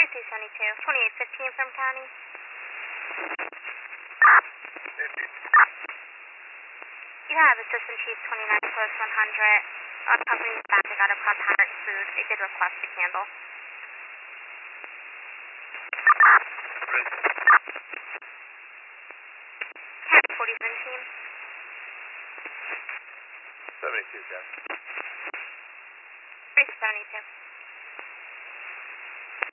7272, 2815 from County. You have Assistant Chief 29 Post 100. Company's banding out across Heinrich Food. They did request a candle. Cat 47 team. 72, Jeff. 372.